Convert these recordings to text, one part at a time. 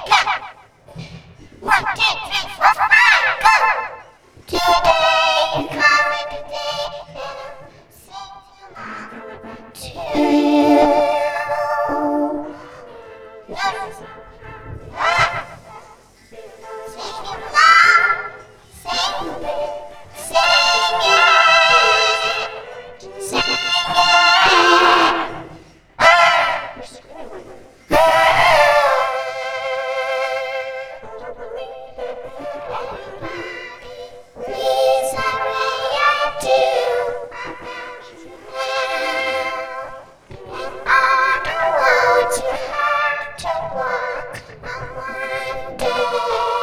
1, 2, 3, 4, 5, go! Today is coming today, to you. Sing it loud, sing it, sing it, sing it. Please hurry, I do. And I don't want you have to walk on one day.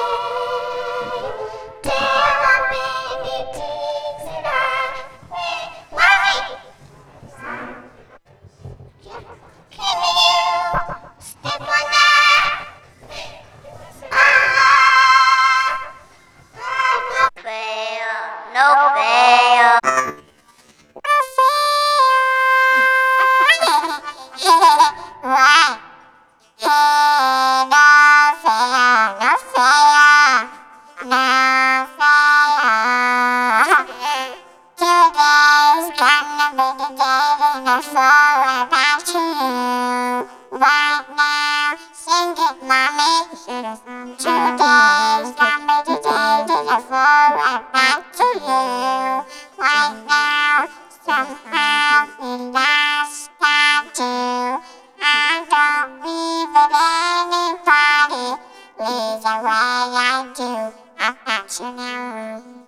There are many things that I will worry. Can you step on that? No fail. Today's gonna be the day when I fall about you. Right now, sing it, mommy. Today's gonna be the day when I fall about you. Right now, somehow we lost that too. I don't leave it anybody. Please, the way I do. I got you now.